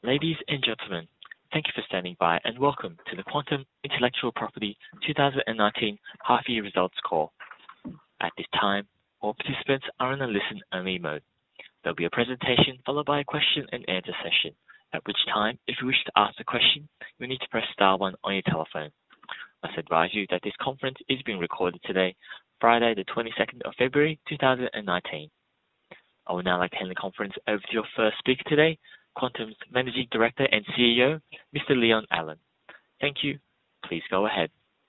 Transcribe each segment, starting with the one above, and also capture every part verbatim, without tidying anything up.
Ladies and gentlemen, thank you for standing by and welcome to the Quantum Intellectual Property twenty nineteen half-year results call. At this time, all participants are in a listen-only mode. There'll be a presentation followed by a question and answer session, at which time, if you wish to ask a question, you'll need to press star one on your telephone. I must advise you that this conference is being recorded today, Friday the twenty-second of February two thousand nineteen. I would now like to hand the conference over to your first speaker today, Quantum's Managing Director and C E O, Mister Leon Allen. Thank you. Please go ahead.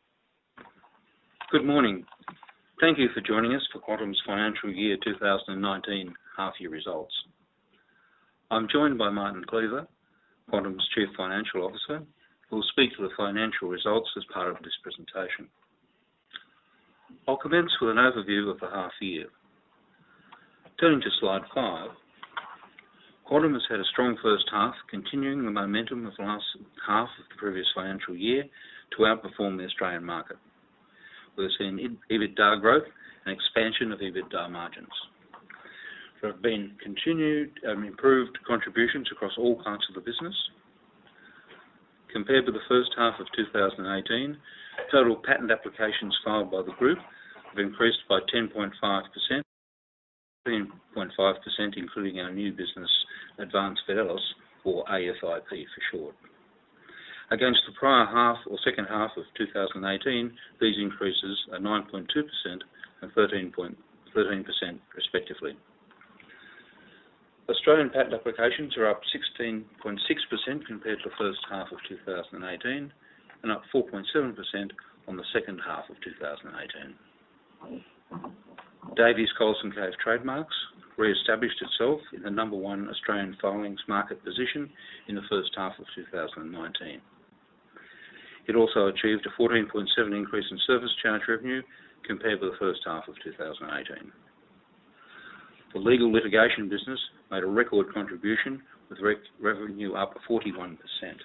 Good morning. Thank you for joining us for Quantum's financial year two thousand nineteen half-year results. I'm joined by Martin Cleaver, Quantum's Chief Financial Officer, who will speak to the financial results as part of this presentation. I'll commence with an overview of the half-year. Turning to slide five, Quantum has had a strong first half, continuing the momentum of the last half of the previous financial year to outperform the Australian market. We've seen EBITDA growth and expansion of EBITDA margins. There have been continued um, improved contributions across all parts of the business. Compared with the first half of two thousand eighteen, total patent applications filed by the group have increased by ten point five percent. thirteen point five percent including our new business Advanced Fidelis, or A F I P for short. Against the prior half or second half of two thousand eighteen, these increases are nine point two percent and thirteen point thirteen percent respectively. Australian patent applications are up sixteen point six percent compared to the first half of two thousand eighteen and up four point seven percent on the second half of two thousand eighteen. Davies Coulson Cave Trademarks re-established itself in the number one Australian filings market position in the first half of two thousand nineteen. It also achieved a fourteen point seven increase in service charge revenue compared with the first half of two thousand eighteen. The legal litigation business made a record contribution with rec- revenue up forty-one percent.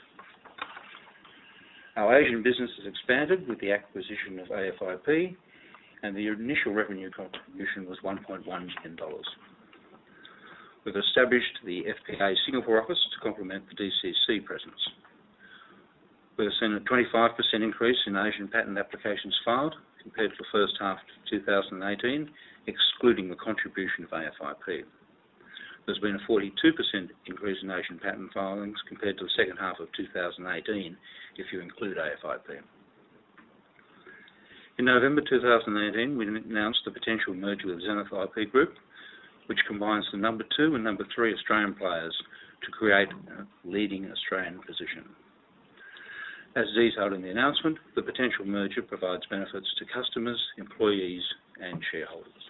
Our Asian business has expanded with the acquisition of A F I P, and the initial revenue contribution was one point one million dollars. We've established the F P A Singapore office to complement the D C C presence. We've seen a twenty-five percent increase in Asian patent applications filed compared to the first half of two thousand eighteen, excluding the contribution of A F I P. There's been a forty-two percent increase in Asian patent filings compared to the second half of two thousand eighteen, if you include A F I P. In November two thousand eighteen, we announced the potential merger with Zenith I P Group, which combines the number two and number three Australian players to create a leading Australian position. As detailed in the announcement, the potential merger provides benefits to customers, employees, and shareholders.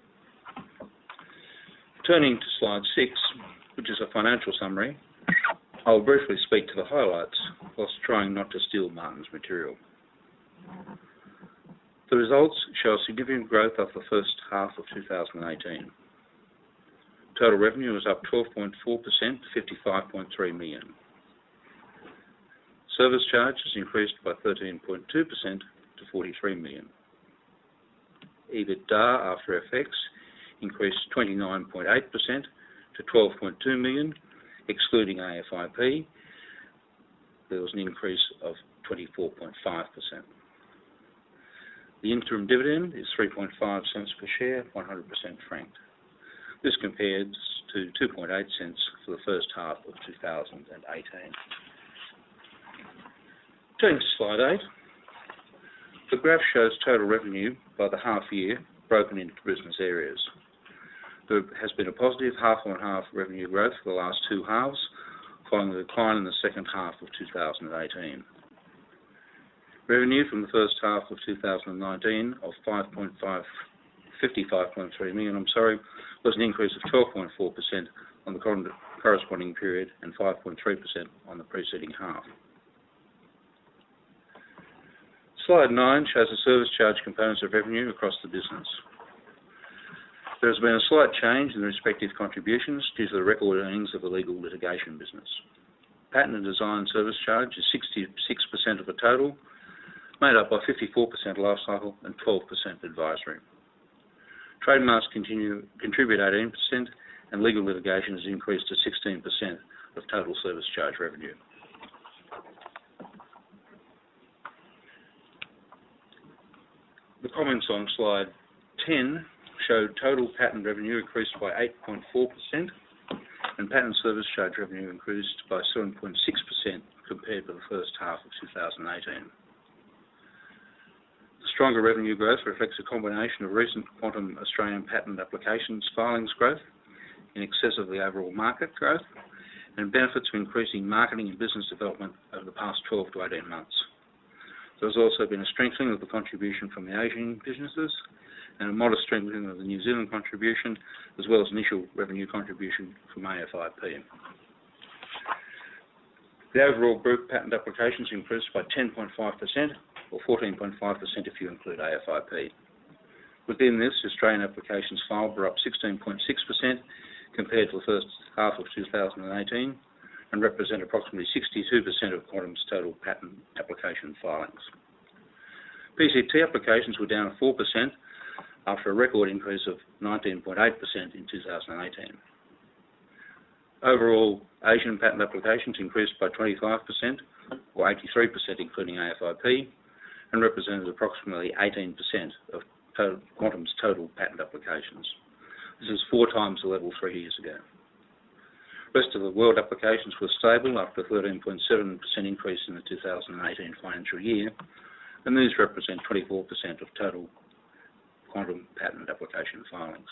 Turning to slide six, which is a financial summary, I'll briefly speak to the highlights whilst trying not to steal Martin's material. The results show significant growth of the first half of two thousand eighteen. Total revenue was up twelve point four percent to fifty-five point three million dollars. Service charges increased by thirteen point two percent to forty-three million dollars. EBITDA after F X increased twenty-nine point eight percent to twelve point two million dollars, excluding A F I P. There was an increase of twenty-four point five percent. The interim dividend is three point five cents per share, one hundred percent franked. This compares to two point eight cents for the first half of two thousand eighteen. Turning to slide eight, the graph shows total revenue by the half year broken into business areas. There has been a positive half-on-half revenue growth for the last two halves, following the decline in the second half of two thousand eighteen. Revenue from the first half of two thousand nineteen of five point five, fifty-five point three million dollars, I'm sorry, was an increase of twelve point four percent on the corresponding period and five point three percent on the preceding half. Slide nine shows the service charge components of revenue across the business. There has been a slight change in the respective contributions due to the record earnings of the legal litigation business. Patent and design service charge is sixty-six percent of the total, made up by fifty-four percent lifecycle and twelve percent advisory. Trademarks continue, contribute eighteen percent and legal litigation has increased to sixteen percent of total service charge revenue. The comments on slide ten showed total patent revenue increased by eight point four percent and patent service charge revenue increased by seven point six percent compared with the first half of two thousand eighteen. The stronger revenue growth reflects a combination of recent Quantum Australian patent applications filings growth in excess of the overall market growth and benefits of increasing marketing and business development over the past twelve to eighteen months. There has also been a strengthening of the contribution from the Asian businesses and a modest strengthening of the New Zealand contribution, as well as initial revenue contribution from A F I P. The overall group patent applications increased by ten point five percent, or fourteen point five percent if you include A F I P. Within this, Australian applications filed were up sixteen point six percent compared to the first half of two thousand eighteen, and represent approximately sixty-two percent of Quantum's total patent application filings. P C T applications were down four percent after a record increase of nineteen point eight percent in two thousand eighteen. Overall, Asian patent applications increased by twenty-five percent, or eighty-three percent including A F I P, and represented approximately eighteen percent of total, Quantum's total patent applications. This is four times the level three years ago. Rest of the world applications were stable after a thirteen point seven percent increase in the two thousand eighteen financial year, and these represent twenty-four percent of total Quantum patent application filings.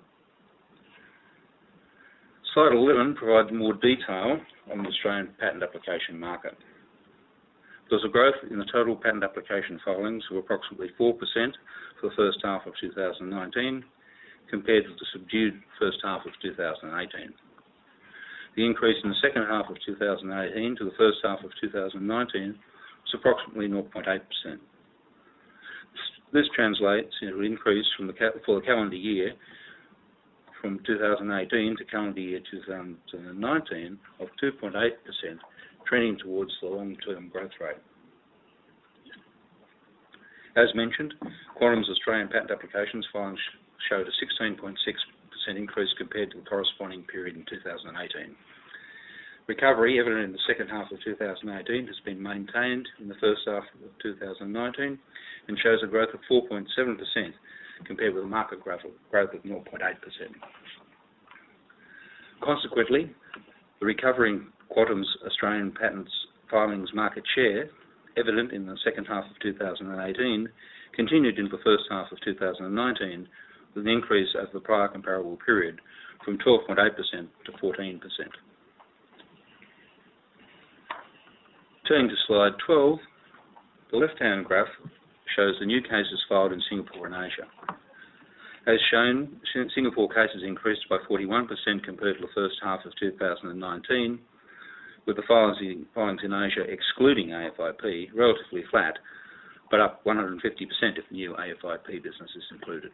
Slide eleven provides more detail on the Australian patent application market. There was a growth in the total patent application filings of approximately four percent for the first half of two thousand nineteen, compared with the subdued first half of two thousand eighteen. The increase in the second half of two thousand eighteen to the first half of two thousand nineteen was approximately zero point eight percent. This translates into an increase from the for the calendar year from two thousand eighteen to calendar year two thousand nineteen of two point eight percent, trending towards the long-term growth rate. As mentioned, Quantum's Australian patent applications filings showed a sixteen point six percent increase compared to the corresponding period in two thousand eighteen. Recovery, evident in the second half of two thousand eighteen, has been maintained in the first half of two thousand nineteen and shows a growth of four point seven percent compared with a market growth of, growth of zero point eight percent. Consequently, the recovery in Quantum's Australian patents filings market share, evident in the second half of two thousand eighteen, continued into the first half of two thousand nineteen with an increase over the prior comparable period from twelve point eight percent to fourteen percent. Turning to slide twelve, the left-hand graph shows the new cases filed in Singapore and Asia. As shown, Singapore cases increased by forty-one percent compared to the first half of two thousand nineteen, with the filings in Asia, excluding A F I P, relatively flat, but up one hundred fifty percent if new A F I P business is included.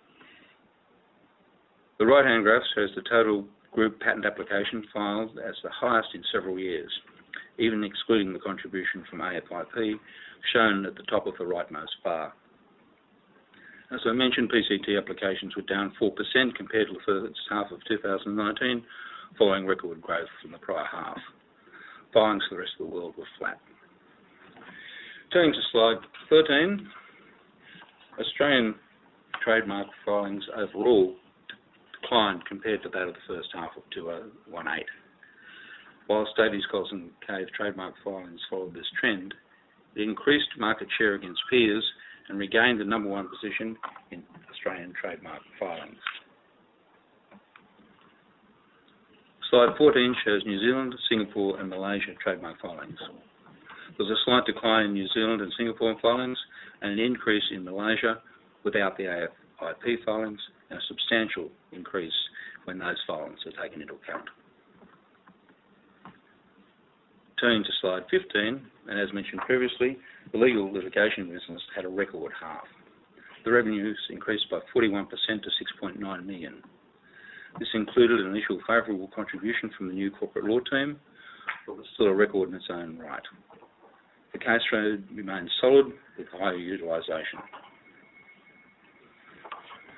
The right-hand graph shows the total group patent application filed as the highest in several years, even excluding the contribution from A F I P, shown at the top of the rightmost bar. As I mentioned, P C T applications were down four percent compared to the first half of two thousand nineteen, following record growth from the prior half. Filings for the rest of the world were flat. Turning to slide thirteen, Australian trademark filings overall declined compared to that of the first half of two thousand eighteen. While Davies, Coles and Cave trademark filings followed this trend, it increased market share against peers and regained the number one position in Australian trademark filings. Slide fourteen shows New Zealand, Singapore and Malaysia trademark filings. There was a slight decline in New Zealand and Singapore filings and an increase in Malaysia without the A F I P filings, and a substantial increase when those filings are taken into account. Turning to slide fifteen, and as mentioned previously, the legal litigation business had a record half. The revenues increased by forty-one percent to six point nine million dollars. This included an initial favourable contribution from the new corporate law team, but was still a record in its own right. The case rate remains solid with higher utilisation.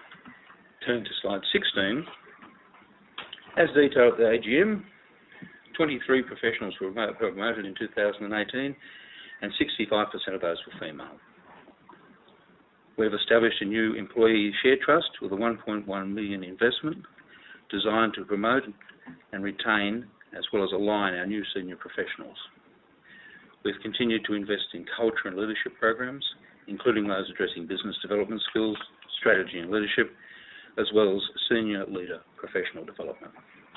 Turning to slide sixteen, as detailed at the A G M, twenty-three professionals were promoted in two thousand eighteen, and sixty-five percent of those were female. We have established a new employee share trust with a one point one million dollars investment designed to promote and retain as well as align our new senior professionals. We've continued to invest in culture and leadership programs, including those addressing business development skills, strategy and leadership, as well as senior leader professional development.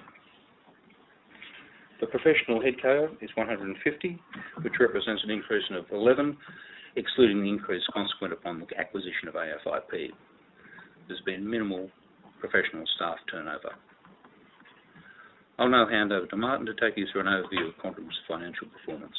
The professional head count is one hundred fifty, which represents an increase of eleven, excluding the increase consequent upon the acquisition of A F I P. There's been minimal professional staff turnover. I'll now hand over to Martin to take you through an overview of Quantum's financial performance.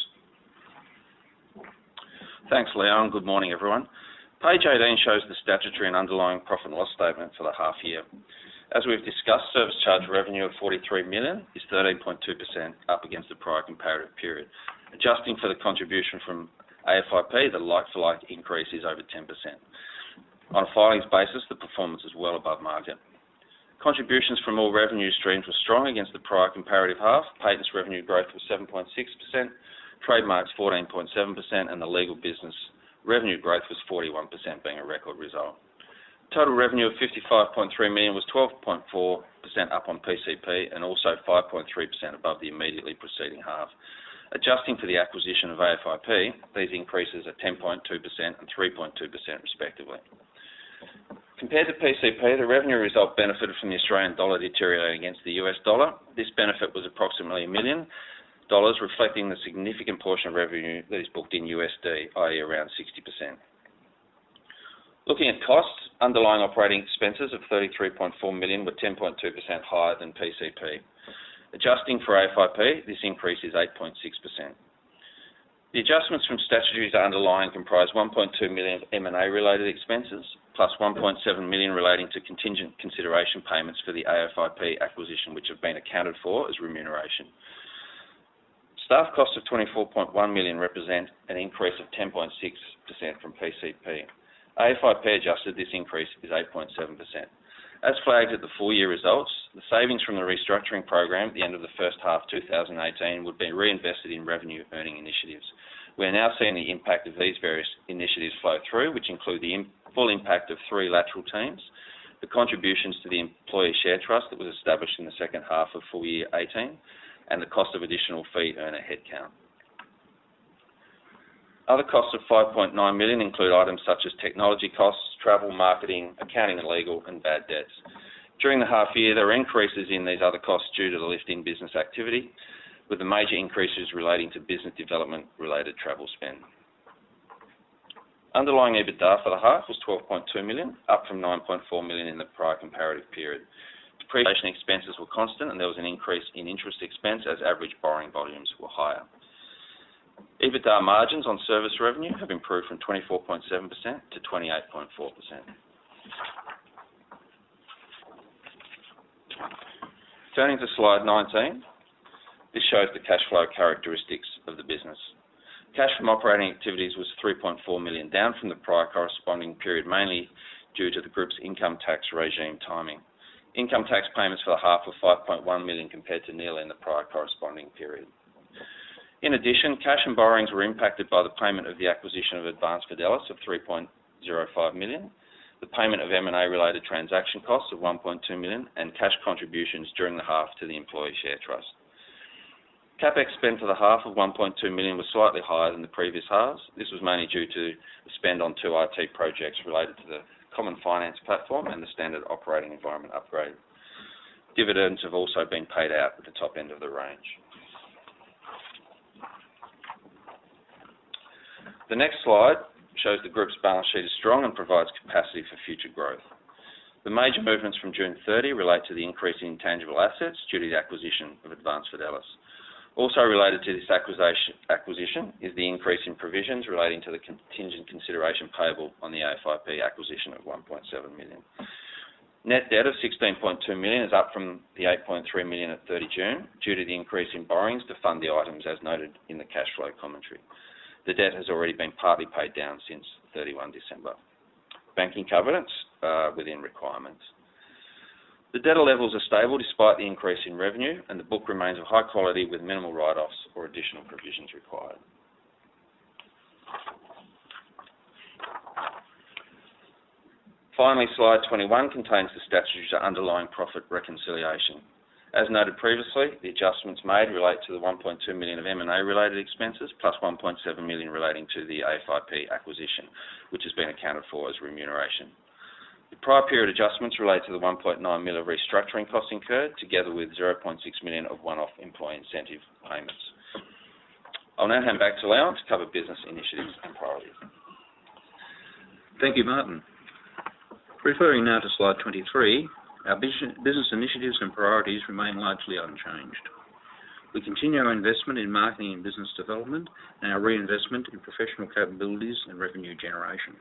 Thanks, Leo, and good morning, everyone. Page eighteen shows the statutory and underlying profit and loss statement for the half year. As we've discussed, service charge revenue of forty-three million dollars is thirteen point two percent up against the prior comparative period. Adjusting for the contribution from A F I P, the like-for-like increase is over ten percent. On a filings basis, the performance is well above market. Contributions from all revenue streams were strong against the prior comparative half. Patents revenue growth was seven point six percent, trademarks fourteen point seven percent, and the legal business revenue growth was forty-one percent, being a record result. Total revenue of fifty-five point three million dollars was twelve point four percent up on P C P and also five point three percent above the immediately preceding half. Adjusting for the acquisition of A F I P, these increases are ten point two percent and three point two percent respectively. Compared to P C P, the revenue result benefited from the Australian dollar deteriorating against the U S dollar. This benefit was approximately a million dollars, reflecting the significant portion of revenue that is booked in U S D, that is around sixty percent. Looking at costs, underlying operating expenses of thirty-three point four million dollars were ten point two percent higher than P C P. Adjusting for A F I P, this increase is eight point six percent. The adjustments from statutory to underlying comprise one point two million dollars of M and A related expenses, plus one point seven million dollars relating to contingent consideration payments for the A F I P acquisition, which have been accounted for as remuneration. Staff costs of twenty-four point one million dollars represent an increase of ten point six percent from P C P. A F I P adjusted, this increase is eight point seven percent. As flagged at the full year results, the savings from the restructuring program at the end of the first half two thousand eighteen would be reinvested in revenue earning initiatives. We are now seeing the impact of these various initiatives flow through, which include the im- full impact of three lateral teams, the contributions to the employee share trust that was established in the second half of full year eighteen, and the cost of additional fee earner headcount. Other costs of five point nine million dollars include items such as technology costs, travel, marketing, accounting and legal, and bad debts. During the half year, there were increases in these other costs due to the lift in business activity, with the major increases relating to business development-related travel spend. Underlying EBITDA for the half was twelve point two million dollars, up from nine point four million dollars in the prior comparative period. Depreciation expenses were constant, and there was an increase in interest expense as average borrowing volumes were higher. EBITDA margins on service revenue have improved from twenty-four point seven percent to twenty-eight point four percent. Turning to slide nineteen, this shows the cash flow characteristics of the business. Cash from operating activities was three point four million dollars, down from the prior corresponding period, mainly due to the group's income tax regime timing. Income tax payments for the half were five point one million dollars compared to nil in the prior corresponding period. In addition, cash and borrowings were impacted by the payment of the acquisition of Advanced Fidelis of three point zero five million dollars, the payment of M and A related transaction costs of one point two million dollars, and cash contributions during the half to the employee share trust. CapEx spend for the half of one point two million dollars was slightly higher than the previous halves. This was mainly due to the spend on two I T projects related to the Common Finance Platform and the Standard Operating Environment upgrade. Dividends have also been paid out at the top end of the range. The next slide shows the group's balance sheet is strong and provides capacity for future growth. The major movements from June thirtieth relate to the increase in intangible assets due to the acquisition of Advanced Fidelis. Also related to this acquisition, acquisition is the increase in provisions relating to the contingent consideration payable on the A F I P acquisition of one point seven million dollars. Net debt of sixteen point two million dollars is up from the eight point three million dollars at thirtieth June due to the increase in borrowings to fund the items as noted in the cash flow commentary. The debt has already been partly paid down since thirty-first December. Banking covenants are within requirements. The debtor levels are stable despite the increase in revenue, and the book remains of high quality with minimal write-offs or additional provisions required. Finally, slide twenty-one contains the statutory to underlying profit reconciliation. As noted previously, the adjustments made relate to the one point two million dollars of M and A related expenses plus one point seven million dollars relating to the A F I P acquisition, which has been accounted for as remuneration. The prior period adjustments relate to the one point nine million dollars of restructuring costs incurred, together with zero point six million dollars of one-off employee incentive payments. I'll now hand back to Leon to cover business initiatives and priorities. Thank you, Martin. Referring now to slide twenty-three, our business initiatives and priorities remain largely unchanged. We continue our investment in marketing and business development and our reinvestment in professional capabilities and revenue generation.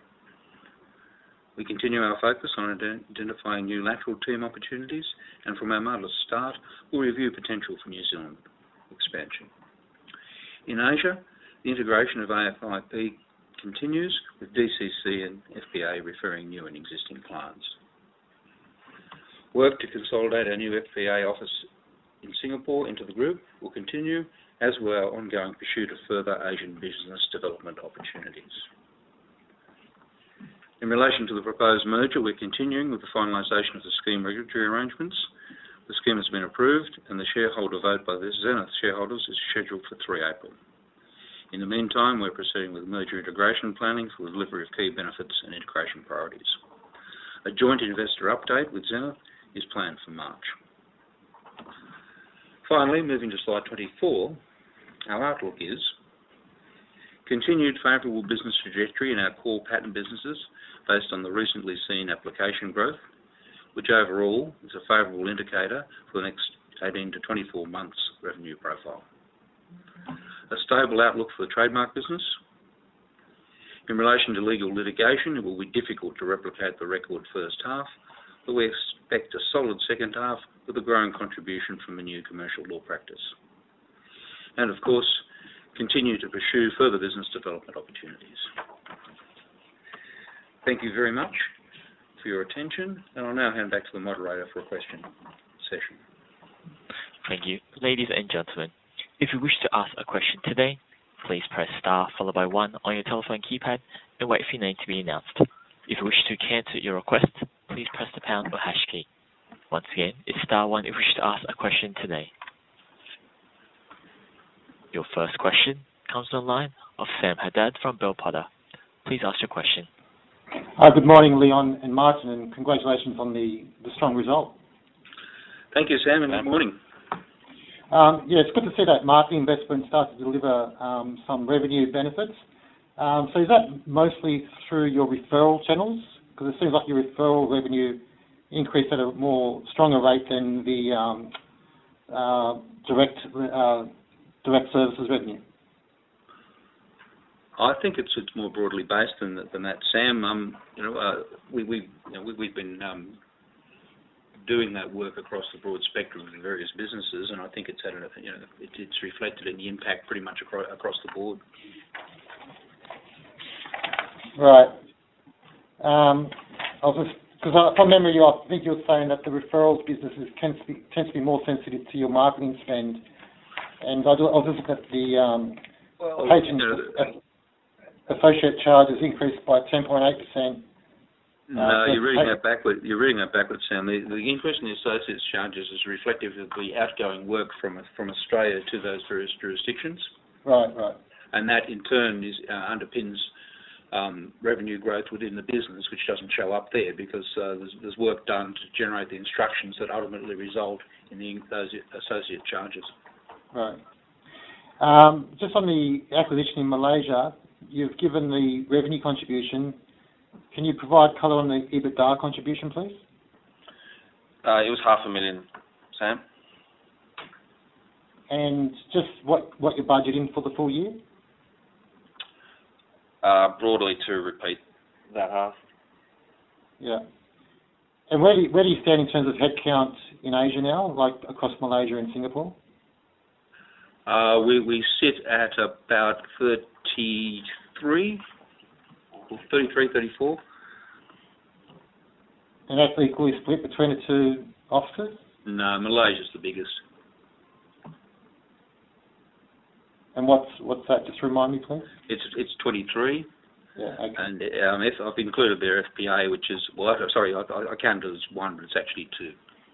We continue our focus on identifying new lateral team opportunities, and from our modest start, we'll review potential for New Zealand expansion. In Asia, the integration of A F I P continues, with D C C and F B A referring new and existing clients. Work to consolidate our new F B A office in Singapore into the group will continue, as will our ongoing pursuit of further Asian business development opportunities. In relation to the proposed merger, we're continuing with the finalisation of the scheme regulatory arrangements. The scheme has been approved, and the shareholder vote by the Zenith shareholders is scheduled for the third of April. In the meantime, we're proceeding with merger integration planning for the delivery of key benefits and integration priorities. A joint investor update with Zenith is planned for March. Finally, moving to slide twenty-four, our outlook is continued favourable business trajectory in our core patent businesses based on the recently seen application growth, which overall is a favourable indicator for the next eighteen to twenty-four months revenue profile. A stable outlook for the trademark business. In relation to legal litigation, it will be difficult to replicate the record first half, but we expect a solid second half with a growing contribution from a new commercial law practice. And of course, continue to pursue further business development opportunities. Thank you very much for your attention, and I'll now hand back to the moderator for a question session. Thank you. Ladies and gentlemen, if you wish to ask a question today, please press star followed by one on your telephone keypad and wait for your name to be announced. If you wish to cancel your request, please press the pound or hash key. Once again, it's star one if you wish to ask a question today. Your first question comes on the line of Sam Haddad from Bell Potter. Please ask your question. Hi, good morning, Leon and Martin, and congratulations on the, the strong result. Thank you, Sam, and good morning. Um, yeah, it's good to see that marketing investment start to deliver um, some revenue benefits. Um, so is that mostly through your referral channels? Because it seems like your referral revenue increased at a more stronger rate than the um, uh, direct uh, direct services revenue. I think it's it's more broadly based than than that, Sam. Um, you know, uh, we we you know, we we've been um, doing that work across the broad spectrum of the various businesses, and I think it's had a, you know it, it's reflected in the impact pretty much across across the board. Right. Um, I was because from memory, I think you were saying that the referrals businesses tends to be tends to be more sensitive to your marketing spend, and I, do, I was looking at the um, well, patient you know, associate charges increased by ten point eight percent. No, uh, you're reading that backward. You're reading that backwards, Sam. The, the increase in the associates charges is reflective of the outgoing work from from Australia to those various jurisdictions. Right, right. And that in turn is uh, underpins um, revenue growth within the business, which doesn't show up there because uh, there's, there's work done to generate the instructions that ultimately result in the, those associate charges. Right. Um, just on the acquisition in Malaysia, you've given the revenue contribution. Can you provide colour on the EBITDA contribution, please? Uh, it was half a million, Sam. And just what, what you're budgeting for the full year? Uh, broadly to repeat that half. Yeah. And where do you, where do you stand in terms of headcount in Asia now, like across Malaysia and Singapore? Uh, we, we sit at about thirty-three, thirty-three, thirty-four. And that's equally split between the two offices? No, Malaysia's the biggest. And what's what's that? Just remind me, please. It's it's twenty-three. Yeah, okay. And um, if I've included their F P A, which is, well, sorry, I, I counted it as one, but it's actually two.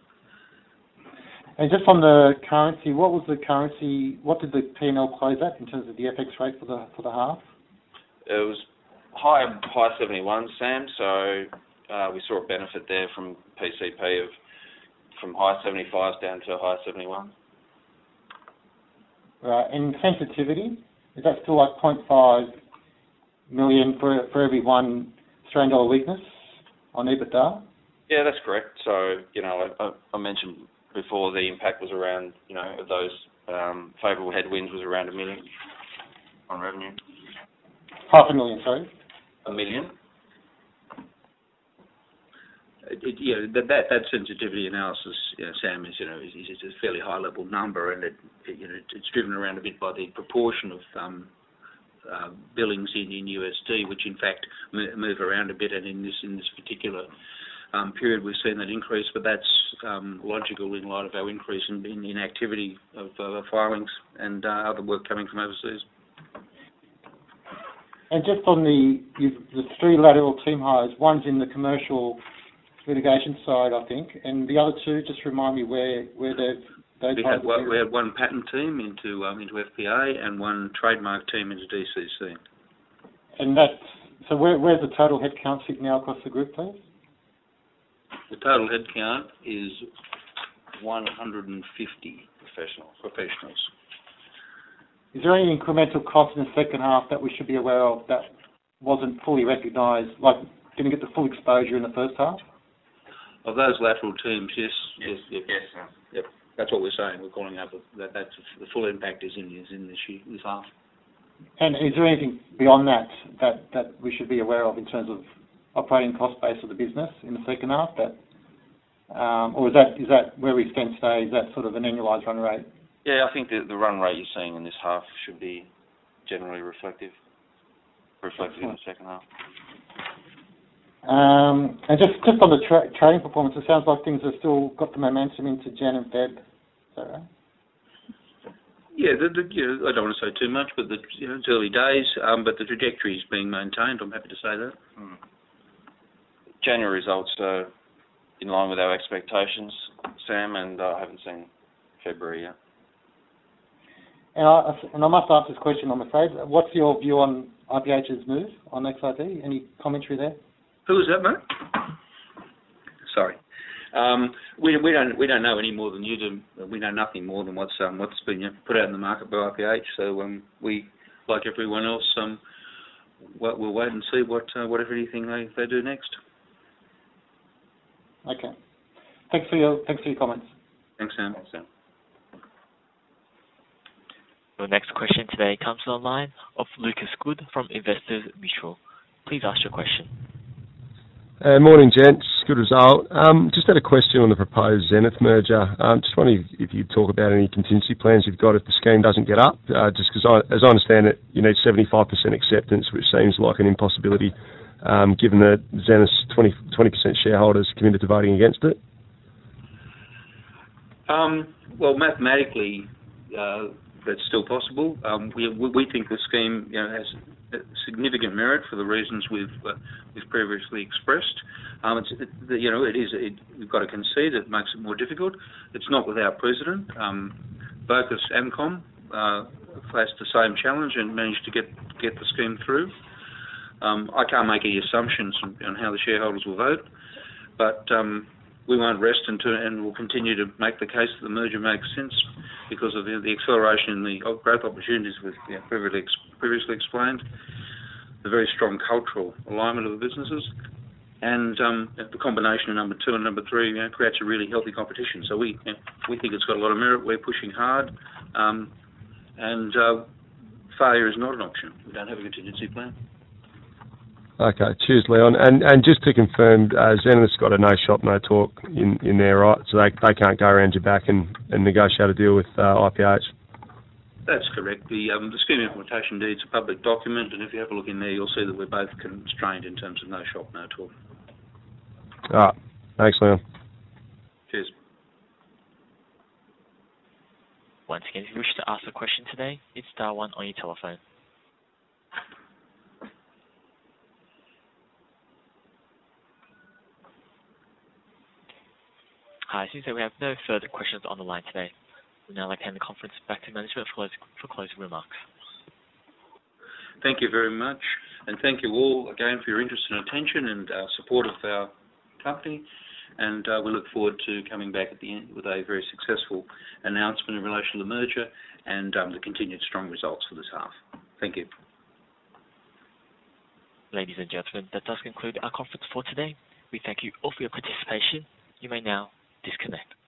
And just on the currency, what was the currency, what did the P and L close at in terms of the F X rate for the for the half? It was high high seventy-one, Sam, so uh, we saw a benefit there from P C P of from high seventy-fives down to high seventy-one. Right, and sensitivity, is that still like zero point five million for for every one Australian dollar weakness on EBITDA? Yeah, that's correct. So, you know, I, I mentioned before the impact was around, you know, of those um, favourable headwinds was around a million on revenue. Half a million, sorry. A million. It, it, you know, that, that that sensitivity analysis, you know, Sam, is you know is, is a fairly high level number, and it, it you know it's driven around a bit by the proportion of um, uh, billings in, in U S D, which in fact move around a bit, and in this in this particular um, period we've seen that increase, but that's um, logical in light of our increase in, in, in activity of uh, filings and uh, other work coming from overseas. And just on the you've, the three lateral team hires, one's in the commercial litigation side, I think, and the other two, just remind me where where they've those we had one, we had one patent team into um, into F P A and one trademark team into D C C. And that's so where where's the total headcount sitting now across the group, please? The total headcount is one hundred fifty Professionals. professionals. Is there any incremental cost in the second half that we should be aware of that wasn't fully recognised, like didn't get the full exposure in the first half? Of those lateral teams, yes, yes, yes, yes, sir. Yep. That's what we're saying. We're calling out that that's the full impact is in is in this year, this half. And is there anything beyond that that that we should be aware of in terms of operating cost base of the business in the second half? That, um, or is that is that where we stand today? Is that sort of an annualised run rate? Yeah, I think the, the run rate you're seeing in this half should be generally reflective, reflective in the second half. Um, and just, just on the tra- trading performance, it sounds like things have still got the momentum into Jan and Feb. Is that right? Yeah, the, the, you know, I don't want to say too much, but the, you know, it's early days, um, but the trajectory is being maintained. I'm happy to say that. Mm. January results are in line with our expectations, Sam, and I uh, haven't seen February yet. And I, and I must ask this question, I'm afraid. What's your view on I P H's move on X I D? Any commentary there? Who was that, mate? Sorry. Um, we we don't we don't know any more than you do. We know nothing more than what's um, what's been you know, put out in the market by I P H. So um, we, like everyone else, um, we'll, we'll wait and see what uh, whatever anything they, they do next. Okay. Thanks for your thanks for your comments. Thanks, Sam. Thanks, Sam. Your next question today comes on the line of Lucas Good from Investors Mutual. Please ask your question. Uh, morning, gents. Good result. Um, just had a question on the proposed Zenith merger. Um, just wondering if, if you'd talk about any contingency plans you've got if the scheme doesn't get up. Uh, just because, I, as I understand it, you need seventy-five percent acceptance, which seems like an impossibility, um, given that Zenith's twenty percent shareholders committed to voting against it. Um, well, mathematically, uh, that's still possible. Um, we we think the scheme, you know, has significant merit for the reasons we've uh, we've previously expressed. Um, it's it, you know it is it, we've got to concede it makes it more difficult. It's not without precedent. Um, Vocus Amcom uh, faced the same challenge and managed to get get the scheme through. Um, I can't make any assumptions on, on how the shareholders will vote, but um, we won't rest until, and we'll continue to make the case that the merger makes sense because of the, the acceleration in the growth opportunities we've you know, previously, previously explained, the very strong cultural alignment of the businesses, and um, the combination of number two and number three you know, creates a really healthy competition. So we you know, we think it's got a lot of merit. We're pushing hard, um, and uh, failure is not an option. We don't have a contingency plan. Okay, cheers, Leon. And and just to confirm, uh, Zenith's got a no shop, no talk in, in there, right? So they they can't go around your back and, and negotiate a deal with uh, I P H? That's correct. The um, the scheme implementation deed's a public document, and if you have a look in there, you'll see that we're both constrained in terms of no shop, no talk. All right. Thanks, Leon. Cheers. Once again, if you wish to ask a question today, it's star one on your telephone. Hi, it seems that we have no further questions on the line today. We'd now like to hand the conference back to management for closing, for closing remarks. Thank you very much, and thank you all again for your interest and attention and uh, support of our company. And uh, we look forward to coming back at the end with a very successful announcement in relation to the merger and um, the continued strong results for this half. Thank you. Ladies and gentlemen, that does conclude our conference for today. We thank you all for your participation. You may now disconnect.